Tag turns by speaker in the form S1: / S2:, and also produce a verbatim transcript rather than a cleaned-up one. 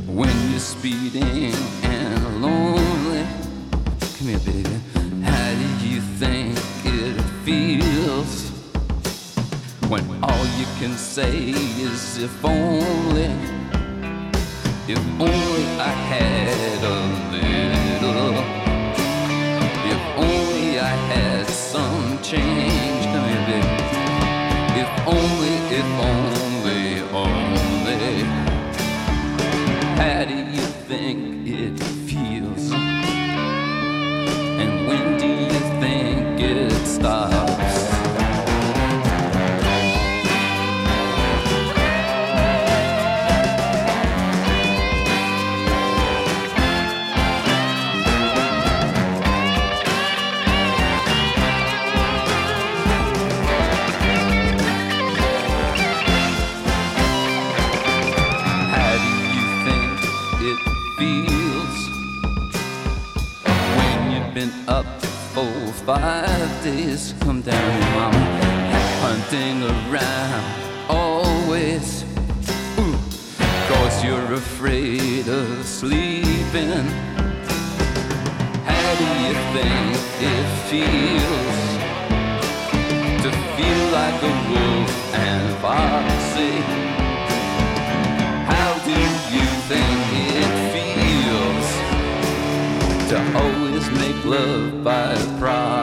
S1: when you're speeding and lonely. Come here, baby. How do you think it feels when all you can say is if only, if only I had a little, if only I had some change. Come here, baby. If only, if only, only. How do you think it feels? And when do you think it stops? Up for five days, come down, mama, hunting around always. Ooh, cause you're afraid of sleeping. How do you think it feels to feel like a wolf and foxy? How do you think it feels to always make love by proxy?